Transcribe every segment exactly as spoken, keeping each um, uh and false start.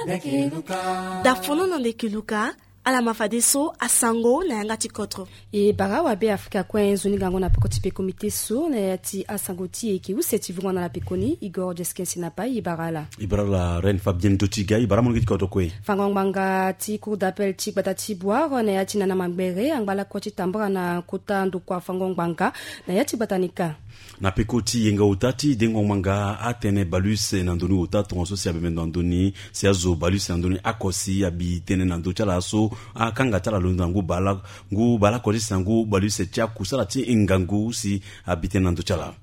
da fono na ndekiluka ala mafadeso asango na yanga tikotro e barawa be Afrika kwenzo ni gango na pekoti pe komite so na yati asango ti eki useti vunga na la pekoni Igor Jeskensi na pa ibarala ibarala Reine Fabienne Totiga ibaramu ngiti koto kwe fangonganga ti cour d'appel ti batati boire na yati na mambere angala ko ti tambra na kota ndo kwa fangonganga na yati batanika na pekoti yenga utati dengo manga atene balus na ndoni utatu onso si abeme ndoni si azo balus na ndoni akosi abi tene na ndo chala so akanga chala londa ngu bala ngu bala ko disangu balus tia kusala ti ngangu si abi tene na ndo chala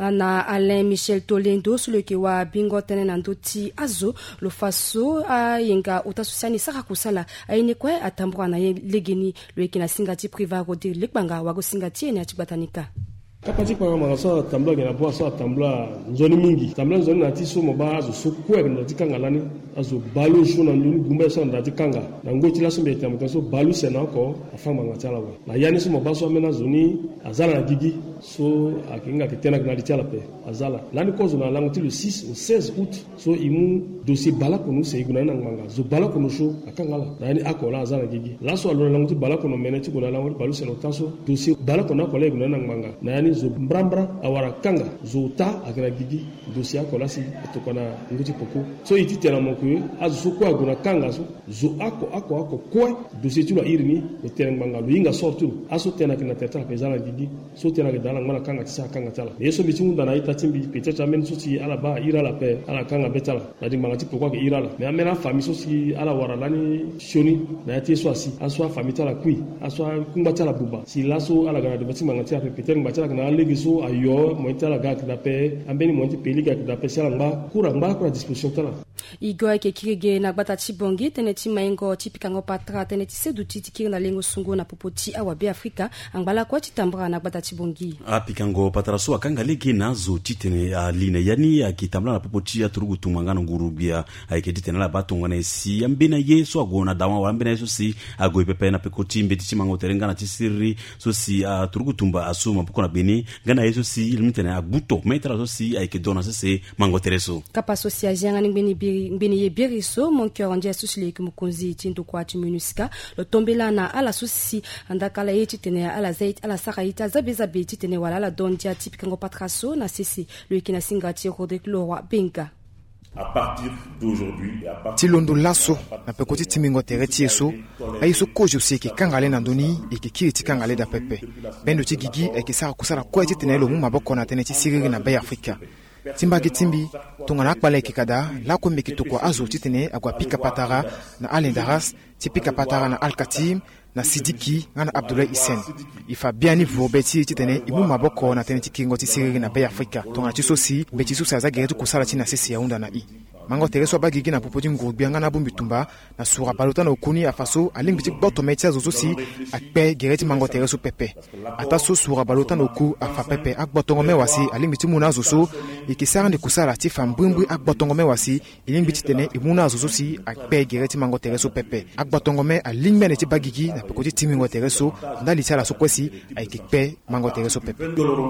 na Alain Michel Tolendo sule ke wa bingo tene na ndo ti azo lo faso a yenga utasusani saka kusala aine kwa atambwa na legeni lo ekina singati priva rodi lekbanga wago singati ene atibatanika kapati kwa mangasa tambla ngena bo sa tambla nzoni mingi tambla nzoni na tiso moba azo sokwe na tikanga lani azo balu shona nduni gumba sa na tikanga na ngoti la sombe tamka so balu sena ko afanga ngatala wa na yani so moba so mena zoni azala na gigi so akinga kitena na litala pe azala lani ko zo na languti le six au seize août so imu dossier bala ko no se iguna na nganga zo bala ko no sho akanga la na yani akola azala gigi la so alo languti bala ko no meneti ko na languti balu sena taso dossier bala ko na ko le iguna na nganga na yani zo mbrambra awara kanga zo ta akira gigi dossier ko la si to kona nguti poko so iti tena monku azu so ko aguna kanga so zo ako ako ako ko dossier tu la irini o tena nganga lo inga sortu aso tena kina teta pe zala gigi so tena ke dala ngana kanga tsa kanga tala yeso bitu ndana ita timbi pete chamen so ti ala ba ira la pe ala kanga betala na di mangati poko ke ira la me amena fami so si ala wara lani shoni na yati so asi aso fami tala kui aso kumba tala buba si laso ala gana de bati mangati a pete ngba na legiso ayo moita la gak dape ambeni monti peli gak dape sala ngba kura ngba kwa disposition tala Igor ke kirege na gbata chibongi teneti maingo tipikango patra teneti seduti tikiri na lengo sungo na popoti awa be Afrika angbala kwa chitambra na gbata chibongi apikango patra so akanga lege nazo titene aline yani akitambla na popoti ya turugu tumangana ngurubia aiketi tena la batonga na si ambena yeso agona dawa wa ambena yeso si ago ipepe na pekoti mbeti chimango terenga na tisiri so si turugu tumba asuma poko na beni ngana yeso si ilmitene agbuto metra so si aikedona se mango tereso kapa social ngani beni Mbeni yebiriso mon cœur en Jesus le kumukunzi tinto kwa timunuska lo tombela na ala susi andakala yeti tene ala zait ala sakaita zabeza beti tene wala la dondia tipikango patraso na sisi le kina singati Rodrigue Leroy Benga à partir d'aujourd'hui à partir tilondo laso na pekoti timingo tereti eso aiso kojo seki kangale na ndoni ekiki tikangale da pepe bendo tigigi ekisara kusara kwa eti tene lo mu maboko na tene tisiriri na bay Afrika timba gitimbi tungana akbala ekikada lako mekitoko azo titene agwa pika patara na alendaras tipika patara na alkatim na sidiki ngana Abdoulaye Isen ifa biani vobeti titene imu maboko na tene tikingo tisiriri na bay Afrika tungana tisosi beti susa za geretu kusala tina sisi ya unda na i mango tereso bagigi na popoti ngurubia ngana bumbitumba na sura balota na okuni afaso alingbiti boto metia zozosi akpe gereti mango tereso pepe ataso sura balota na oku afa pepe akbotongo mewasi alingbiti muna zoso ikisara ndi kusala ti fambrimbri akbotongo mewasi ilingbiti tene imuna zozosi akpe gereti mango tereso pepe akbotongo me alingmene ti bagigi na pekoti timingo tereso ndali tiala sokwesi aikikpe mango tereso pepe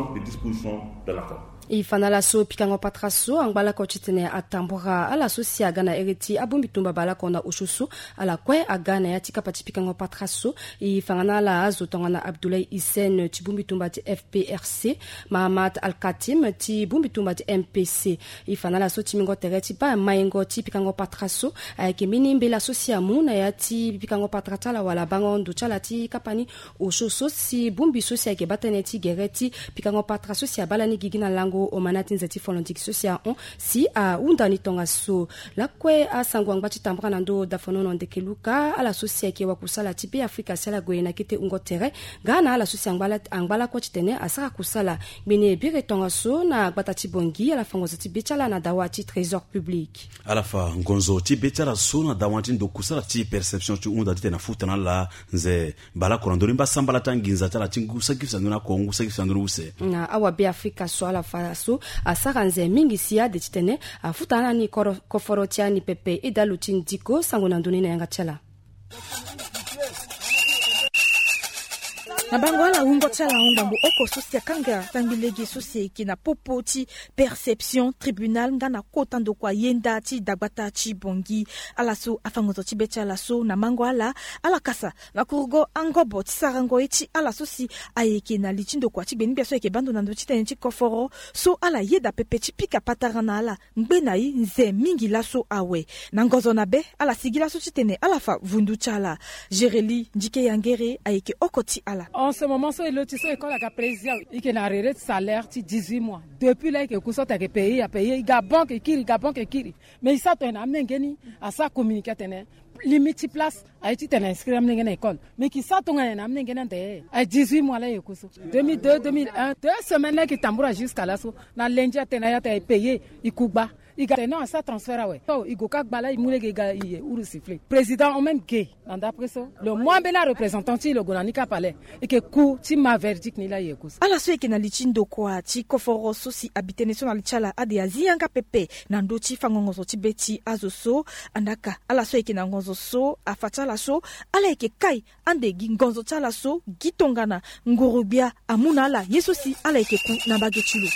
ifana la so pikango patraso angbala ko chitene atambura ala so si agana ereti abumbitumba bala kona ushusu ala kwe agana ya tika pati pikango patraso ifana la azo tongana Abdoulaye Isen ti bumbitumba ti F P R C Mahamat Al-Katim ti bumbitumba ti M P C ifana la so timingo tereti pa maingo ti pikango patraso ayake minimbe la sosiamu na ya ti pikango patratala wala bango ndo chala ti kapani ushusu si bumbi so si ayake bataneti gereti pikango patraso si abala ni gigina lango o manatin zati folontik social on si a undani tonga so la kwe a sangwangba chitambra nando dafono no ndekeluka ala sosia ke wakusala tipe Afrika sala goyena kete ungotere gana ala sosia angbala angbala ko chitene asaka kusala bene bire tonga so na gbata tibongi ala fango zati bechala na dawati trésor public ala fa ngonzo ti bechala so na dawati ndo kusala ti perception tu unda tena futa na la nze bala ko ndori mba sambala tanginza tala tingusa kifsa ndona ko ngusa kifsa ndona use na awa be Afrika so ala fa so asaka nze mingi siya de titene afutana ni koforotia ni pepe edalutin diko sango na ndoni na yanga chala na bango ala ungo tsala ungambo oko sosia kanga tangilegi sosie ki na popo ti perception tribunal nga na kota ndo kwa yenda ti dagbata ti bongi ala so afangozo ti becha ala so na mango ala ala kasa na kurgo angobo ti sarango eti ala sosi ayeke na lichindo kwa ti beni biaso eke bando na ndo ti tene ti koforo so ala yeda pepe ti pika patarana ala ngbe na yi nze mingi la so awe na ngozo na be ala sigila so ti tene ala fa vundu chala Jereli Njike Yangere ayeke okoti ala. En ce moment, so lotissement école à président, il y a un arrêt de salaire de dix-huit mois. Depuis là, il y a un a payé, a payé, il y a banque et kiri, il y a banque et kiri. Mais il s'attend à amener à ça communiquer limite place a été inscrit à une école mais qui s'attend à amener à dix-huit mois là deux mille deux deux mille un deux semaines là qui tamboura jusqu'à là so na lendia tenaya ta payé ikuba il gagne non ça transfert ouais so il go kak bala il moule ga il uru siffler président on même gay d'après ça le moins bela représentant ti le gonanika palais et que coup ti ma verdict ni là yekusa ala so ke na lichindo kwa ti koforo so si habité national chala ade azianga pepe na ndo ti fangongo so ti beti azoso andaka ala so ke na ngonzo so afatala so ala ke kai ande ngonzo chala so gitongana ngurubia amuna ala yeso si ala ke ku na bagechulu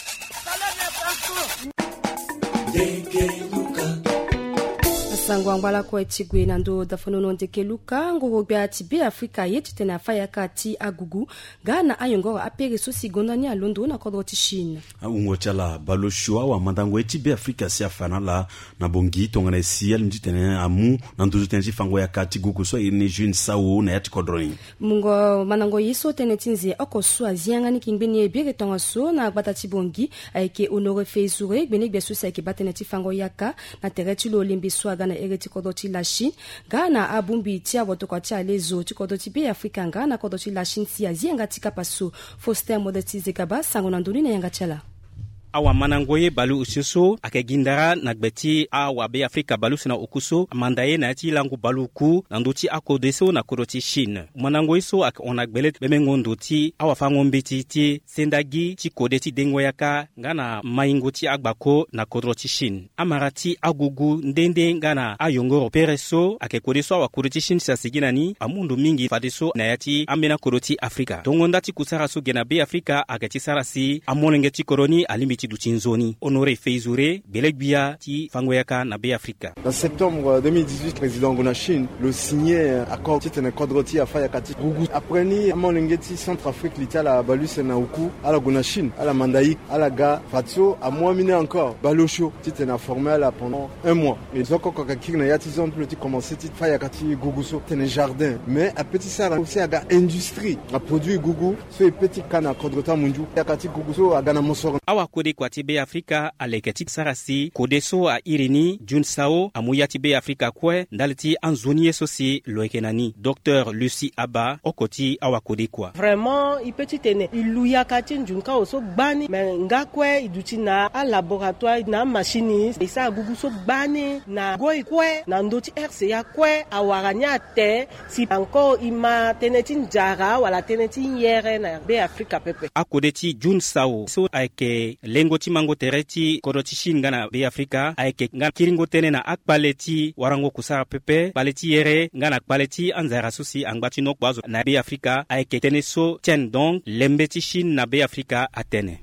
sango angwala ko etigwe nando dafonono ndeke luka ngorobia tibe Afrika yetu tena faya kati agugu gana ayongo apere sosi gondani a London na kodro ti Chine ungo chala baloshwa wa mandango etibe Afrika si afana la na bongi tongana si al nditene amu nando tene fango ya kati gugu so ine june sawo na yati kodroni mungo manango yiso tene tinzi okoso azianga ni kingbeni ebire tonga so na batati bongi ayeke honore feizure bene beso sa ke batene ti fango yaka na tereti lo limbiso agana ereti kodoti la Chine gana abumbi tia botoko tia lezo ti kodoti be Afrika ngana kodoti la Chine si azianga tika paso Foster Modesti Zekaba sango na nduni na yanga chala awa manangoye balu usiso ake gindara nagbeti awa be Afrika balu sina ukuso mandaye na ti langu baluku nanduti akodeso na kodoti Chine manangoye so ak onagbelet bemengondo ti awa fangombeti ti sendagi ti kodeti dengoyaka ngana maingoti agbako na kodoti Chine amarati agugu ndende ngana ayongoro pereso ake kodeso awa kodoti Chine sa siginani amundu mingi fadeso na yati ambena kodoti Afrika dongonda ti kusara so gena be Afrika ake ti sarasi amonengeti koroni alimbi Dutinzoni, honoré Feizure, Belegbia, ti Fangoyaka, na be Afrika. En septembre deux mille dix-huit, président Gonachine le signait accord titane kodroti à Fayakati. Gugu apreni amonengeti Centrafrique l'Italie à Balus na Uku, à la Gonachine, à la Mandaïk, à la Ga, Fatso, à moi miné encore Balosho, titane formé là pendant un mois. Et zoko kakakir na yatizon petit commencé tit Fayakati Guguso, tene jardin, mais à petit ça aussi à ga industrie, à produit Gugu, ce petit kana kodrota munju, Yakati Guguso à Gana Mosor. Awa kode kwa tibe Afrika aleketi sarasi kodeso a irini junsao amuya tibe Afrika kwe ndaliti anzoniye sosi loekenani Docteur Lucie Abba okoti awa kode kwa vraiment ipeti tene iluya kati njunka oso bani mais ngakwe iduti na a laboratoire na machiniste isa gugu so bani na goi kwe na ndoti R C A kwe awaranya te si encore ima teneti njara wala teneti yere na be Afrika pepe akodeti junsao so ake lengo ti mango tereti kodoti Chine ngana be Afrika ayeke ngana kiringo tene na akpaleti warango kusara pepe paleti yere ngana akpaleti anzara susi angbati nok bazo na be Afrika ayeke tene so tien donc lembeti Chine na be Afrika atene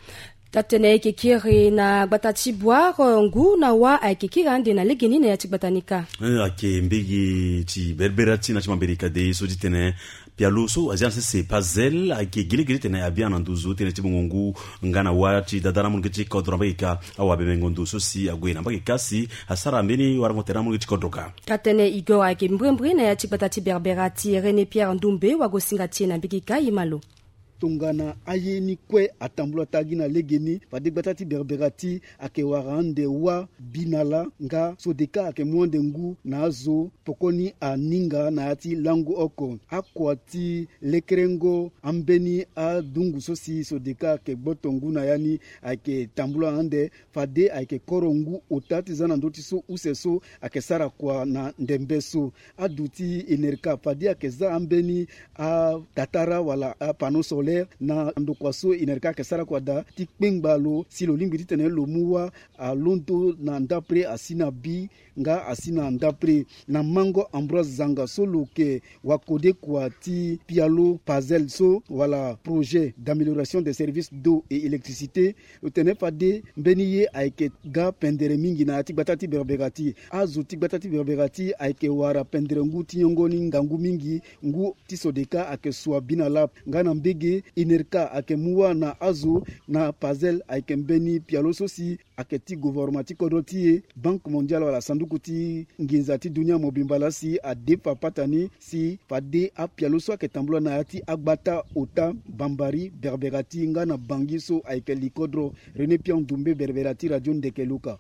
tatene ke kiri na batati boire ngu na wa ake kirande na legeni na yati batanika ake mbegi ti berberati na chimambirika de so ditene pialuso azianse se pazel ake giligili tene abia na nduzu tene chibungu ngana wati dadara mun gichi kodromba ika awabe mengondo so si agwena mbaki kasi asara mbeni warango tera mun gichi kodroka tatene igo ake mbwembwe na yati batati berberati René Pierre Ndumbe wagosinga tiena bikika imalo tongana ayeni kwe atambula tagina legeni fadigbati berberati ake warande wa binala nga sodeka ake mwonde ngu nazo pokoni aninga na ati langu oko akwati lekrengo ambeni a dungu sosi sodeka ake botongu na yani ake tambula ande fade ake korongu otati zana ndoti so useso ake sara kwa na ndembeso aduti enerka fade ake za ambeni a tatara wala a pano solaire Claire na ndokwaso inerka kesara kwada ti kpengbalo si lo limbi tene lo muwa a lonto na ndapre asina bi nga asina ndapre na mango Ambroise Zanga solo ke wakode kwa ti pialo pazel so wala projet d'amélioration des services d'eau et électricité lo tene fade mbeniye aike ga pendere mingi na ti batati berberati azo ti batati berberati aike wara pendere ngu ti nyongoni ngangu mingi ngu ti sodeka ake swa binala ngana mbege inerka ake muwa na azo na pazel aike mbeni pialo sosi ake ti gouvernement ti kodoti banque mondiale wala sanduku ti nginza ti dunia mobimbala si a defa patani si fade a pialo so ake tambula na ati agbata ota bambari berberati ngana bangiso aike likodro René Pian Dumbe berberati radio Ndekeluka.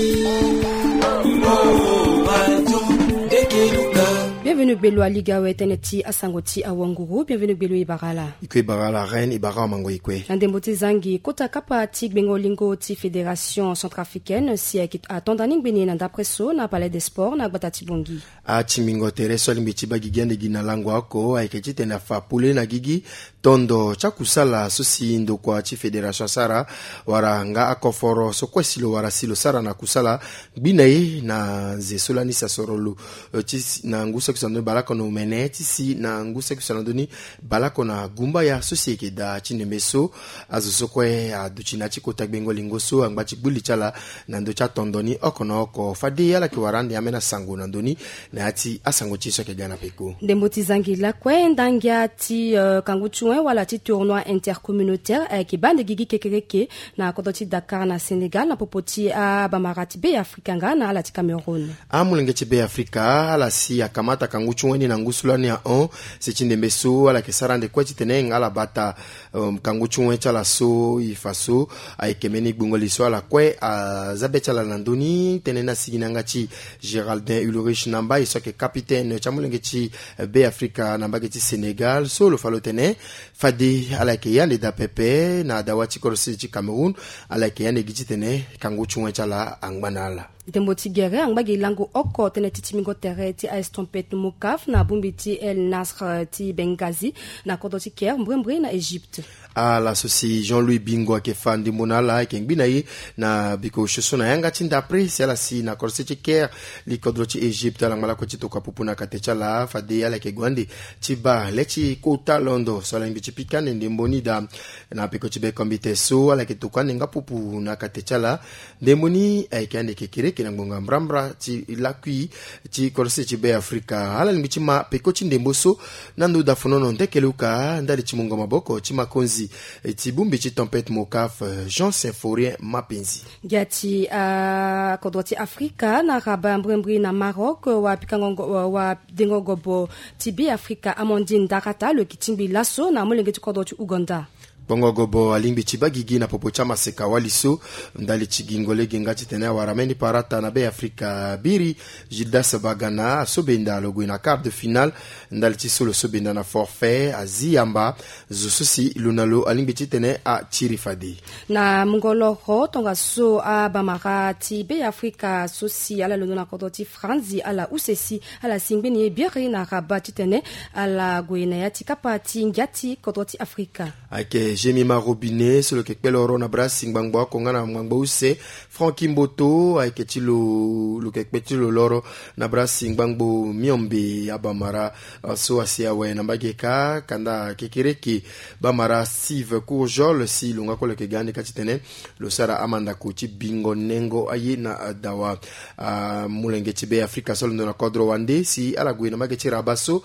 Bienvenue Belo Aligawe teneti asangoti awanguru. Bienvenue Belo Ibarala. Ikwe Ibarala reine Ibara mango ikwe. Ndemboti zangi kota kapa ti gbengo lingo ti fédération centrafricaine si a tondaning beni na d'apresso na palais des sports na batati bongi. A chimingo tereso limbichi bagigende gina lango ako aikechi tena fa pule na gigi tondo chakusala sosi ndo kwa ti fédération sara wara nga akoforo so kwesilo wara silo sara na kusala binaye na ze solani sa sorolo ti na ngusa kusando balako no mene ti si na ngusa kusando ni balako na gumba ya sosi ke da chinemeso azuso kwe aduchina chi kota gbengo lingoso angba chi buli chala na ndo cha tondoni okono oko fadi yala ki warande amena sango na ndoni na ati asango chi so ke gana peko ndemboti zangi la kwe ndangia ti uh, kanguchuen wala ti tournoi intercommunautaire eh, ki bande gigi kekereke na kodoti Dakar na Sénégal na popoti a bamarati be Afrika ngana ala ti Cameroun amulenge ti be Afrika ala si akamata kanguchuen na ngusulani ya on se chinembeso ala ke sarande kwa ti teneng ala bata um, kanguchuen chala so ifaso aikemeni gbungoli so ala kwe a zabechala landoni tenena siginanga ti Géraldin Ulrich namba isoke capitaine chamulenge ti be Afrika namba ke ti Sénégal so lo falo tene fadi ala ke yande da pepe na dawati korsi ti Cameroun ala ke yande giti tene kanguchuen chala angbanala Demboti gere angbagi lango oko tene titi mingo tere ti A S Trompette Mokaf na bumbi ti El Nasr ti Benghazi na kodoti Caire mbwembwe na Egypte. A la sosi Jean-Louis Bingo ke fandi monala ke ngbina yi na biko shoso na yanga tinda pre si ala si na korsi ti Caire li kodoti Egypte la ngala ko ti to kwa pupuna katechala fadi ala ke gwandi ti ba lechi kota londo so la ngi pikane ndemboni da na biko ti be kombite so ala ke to kwa nga pupu na katechala ndemboni ay kande ke kire ke ngonga mbrambra ti lakui ti korsi ti be Afrika ala ngi ma peko ti ndemboso nando da fonono ndekeluka ndali ti mongo maboko ti makonzi ti bumbi ti Tempête Mokaf Jean Symphorien Mapenzi gati a uh, kodoti Afrika na raba mbwembwi na Maroc wa pikango wa dengogobo ti be Afrika Amandine Dakata le kitimbi lasso na molenge ti kodoti Uganda Bongo gobo alimbi chibagigi na popocha maseka waliso ndali chigingole genga tene warameni parata na be Afrika biri Gildas Bagana sobenda logo na quart de finale ndali tisolo sobenda na forfait aziamba zususi lunalo alimbi tene a chirifadi na mngolo ho tonga so a bamarati be Afrika sosi ala lono na kodoti Franzi ala usesi ala singbeni biri na rabati tene ala goina ya tikapati ngati kodoti Afrika ake Jemima Robinet solo ke peloro na brasi ngbangbo konga na ngbangbo use Franky Mboto ayeke ti lo lo ke peti lo loro na brasi ngbangbo miombe abamara so asia we na bageka kanda kekereki bamara Steve Courjol si longa ko le ke gande katitene lo sara amanda ko ti bingo nengo ayi na dawa uh, mulenge ti be Afrika solo na kodro wande si ala gwe na mageti rabaso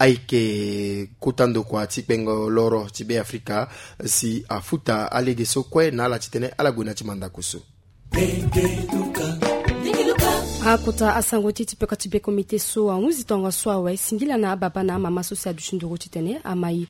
ayeke kotando kwa ti pengo loro ti be Afrika si afuta alege sokwe na ala titene ala guna chimanda kusu akuta asangoti tipeka tibe komite so anguzi tonga so awe singila na baba na mama so sa dushinduro titene amai